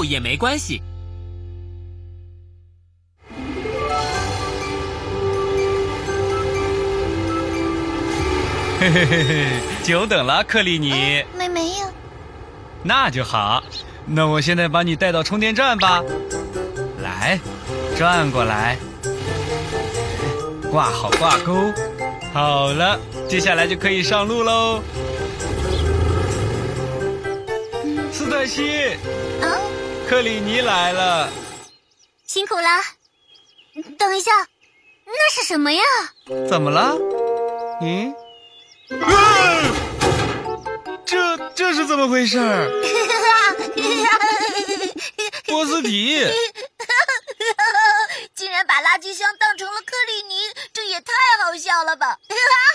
误也没关系。 嘿嘿嘿嘿，久等了，克里尼。 没有。 那就好，那我现在把你带到充电站吧。来，转过来，挂好挂钩。好了，接下来就可以上路喽。斯特西，克里尼来了。 辛苦了。等一下，那是什么呀？ 怎么了？这是怎么回事？波斯提竟然把垃圾箱当成了克里尼，这也太好笑了吧！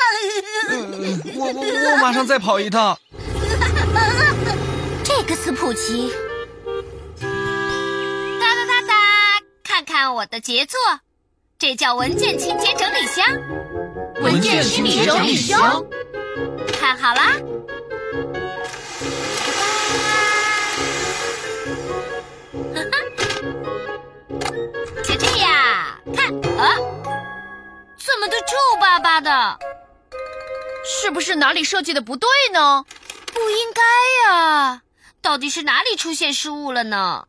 我马上再跑一趟。 这个斯普奇， 哒哒哒哒，看看我的杰作，这叫文件清洁整理箱。 文件清洁整理箱， 看好啦。就这样，看怎么都皱巴巴的？ 是不是哪里设计的不对呢？ 不应该呀，到底是哪里出现失误了呢？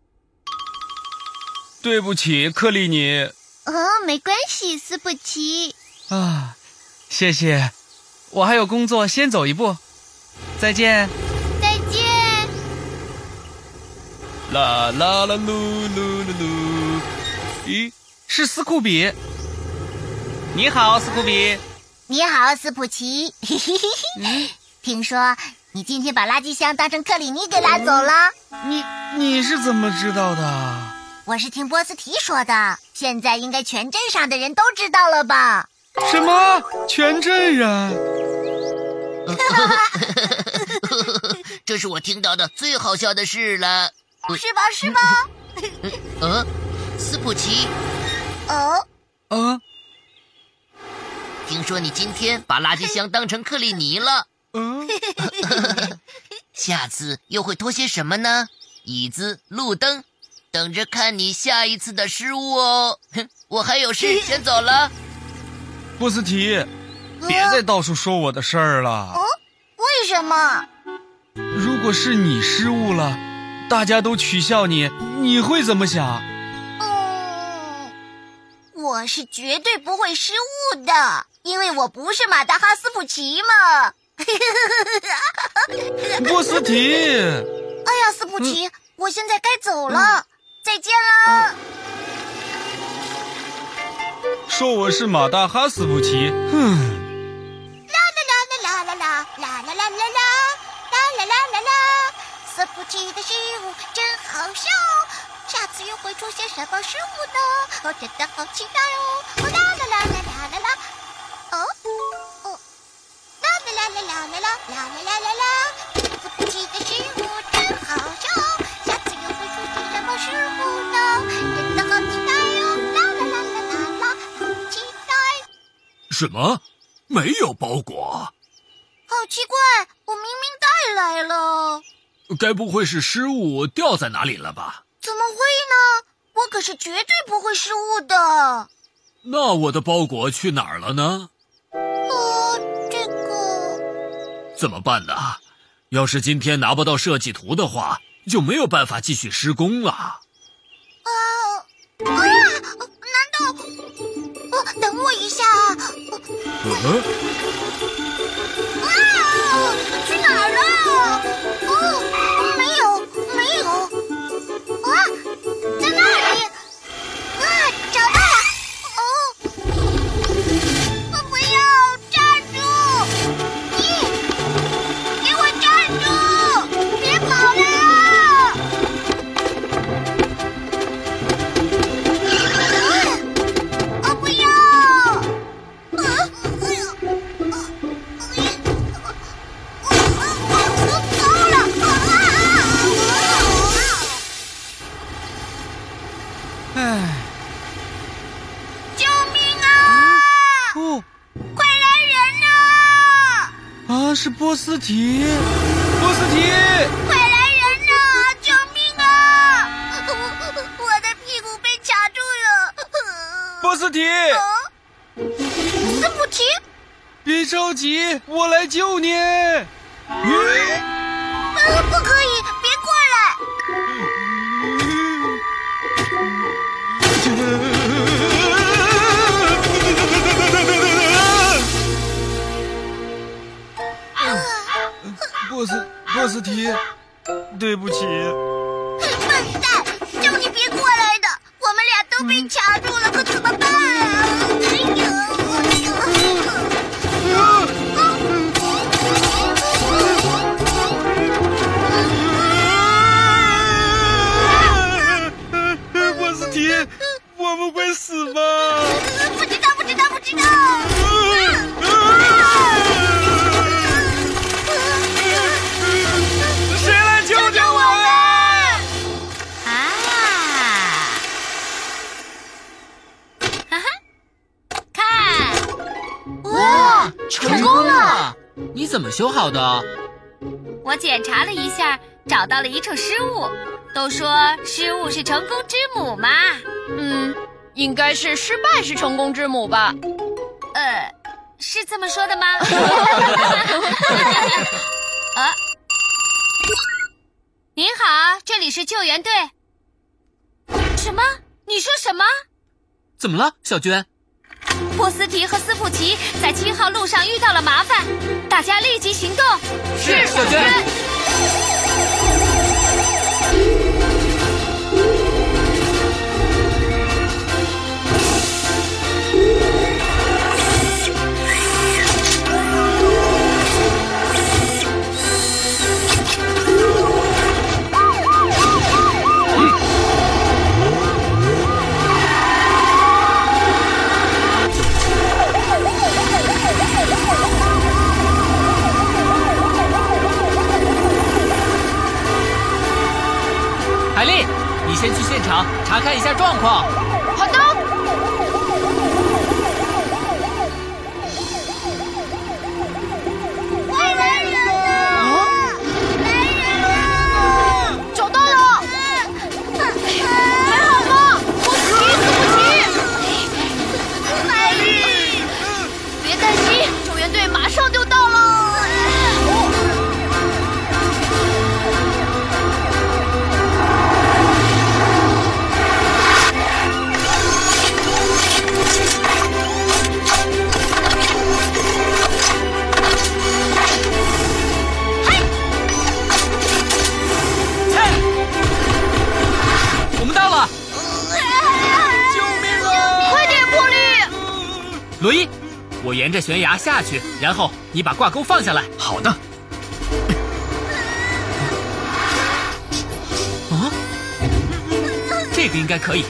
对不起，克里尼。 没关系，斯普奇。 谢谢，我还有工作，先走一步。再见。 再见。 啦啦啦噜噜噜噜。咦，是斯库比。你好，斯库比。 你好，斯普奇。听说你今天把垃圾箱当成克里尼给拉走了。 你是怎么知道的？ 我是听波斯提说的，现在应该全镇上的人都知道了吧？ 什么？全镇人？ 这是我听到的最好笑的事了。 是吧？是吧？ 斯普奇。听说你今天把垃圾箱当成克里尼了。下次又会拖些什么呢？椅子、路灯，等着看你下一次的失误哦。我还有事，先走了。 波斯提，别再到处说我的事儿了。 为什么？ 如果是你失误了，大家都取笑你，你会怎么想？ 我是绝对不会失误的，因为我不是马达哈斯普奇嘛。 波斯提。 哎呀，斯普奇，我现在该走了，再见啦。 说我是马大哈斯普奇， 啦啦啦啦啦啦啦啦啦啦啦啦啦啦啦，斯普奇的失误真好笑，下次又会出现什么失误呢？我真的好期待哦！啦啦啦啦啦啦啦，啦啦啦啦啦啦啦啦啦啦啦，斯普奇的失误真好笑，下次又会出现什么失误呢？真的好期待哦！啦啦啦啦啦啦，好期待。 什么？没有包裹？ 好奇怪，我明明带来了。 该不会是失误掉在哪里了吧？ 怎么会呢？我可是绝对不会失误的。 那我的包裹去哪儿了呢？ 这个怎么办呢？要是今天拿不到设计图的话，就没有办法继续施工了。 难道？等我一下啊！去哪儿了？没有，在那里！找到了！不要站住！给我站住！别跑了！不要！救命啊！快来人呐！ 是波斯提，波斯提！ 快来人呐！救命啊！ 提， 斯普奇， 别着急，我来救你。 不可以，别过来！ 波斯提，对不起。 笨蛋，叫你别过来的，我们俩都被卡住了，可怎么办啊？ 波斯提，我们会死吗？ 不知道。 谁来救救我呀？ 哈哈，看， 哇，成功了！ 你怎么修好的？ 我检查了一下，找到了一处失误。都说失误是成功之母嘛。 应该是失败是成功之母吧？ 是这么说的吗？您好，这里是救援队。什么？你说什么？ 怎么了，小娟？ 波斯提和斯普奇在7号路上遇到了麻烦，大家立即行动。 是，小娟。海丽，你先去现场查看一下状况。 好的。 快来人啊！来人啊！ 找到了！还好吗？波斯提， 海丽， 别担心，救援队马上就到了。 罗伊，我沿着悬崖下去，然后你把挂钩放下来。 好的。 啊，这个应该可以。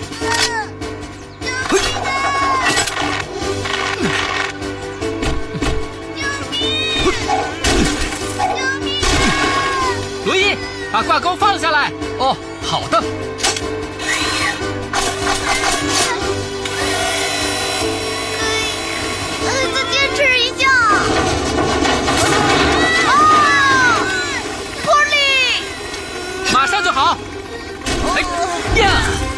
罗伊，把挂钩放下来。 哦，好的。 再坚持一下。 波利， 马上就好。哎呀！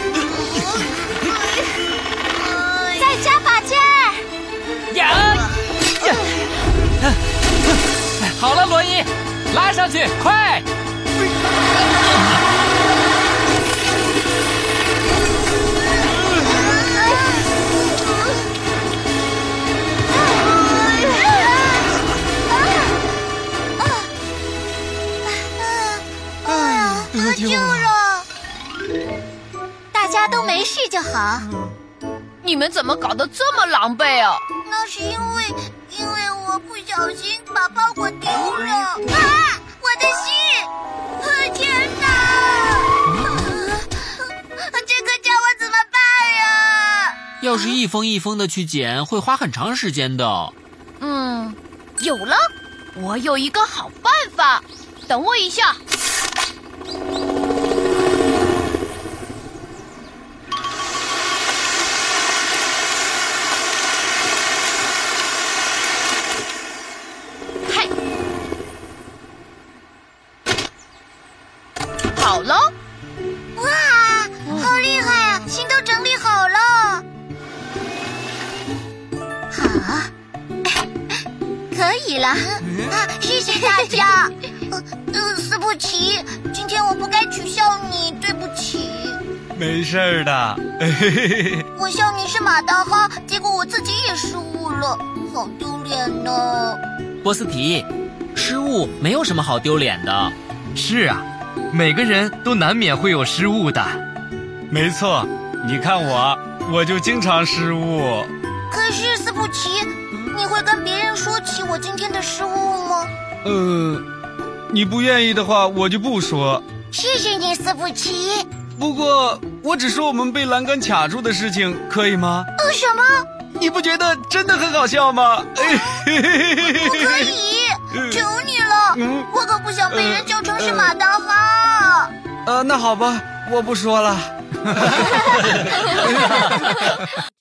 再加把劲儿。 呀！好了，罗伊，拉上去，快！ 得救了！大家都没事就好。 你们怎么搞得这么狼狈啊？ 那是因为我不小心把包裹丢了。啊！我的信！天哪！这可叫我怎么办呀？ 要是一封一封的去捡，会花很长时间的。 有了，我有一个好办法。等我一下。嗨，好了。 哇，好厉害啊！信都整理好了。 以了。 谢谢大家。斯普奇，今天我不该取笑你，对不起。 没事儿的。 我笑你是马大哈，结果我自己也失误了，好丢脸呢。 波斯提，失误没有什么好丢脸的。 是啊，每个人都难免会有失误的。 没错，你看我就经常失误。 可是斯普奇，你会跟别人说起我今天的失误吗？ 你不愿意的话，我就不说。 谢谢你，斯普奇。 不过，我只说我们被栏杆卡住的事情，可以吗？ 什么？ 你不觉得真的很好笑吗？ 不可以，求你了，我可不想被人叫成是马大哈。 那好吧，我不说了。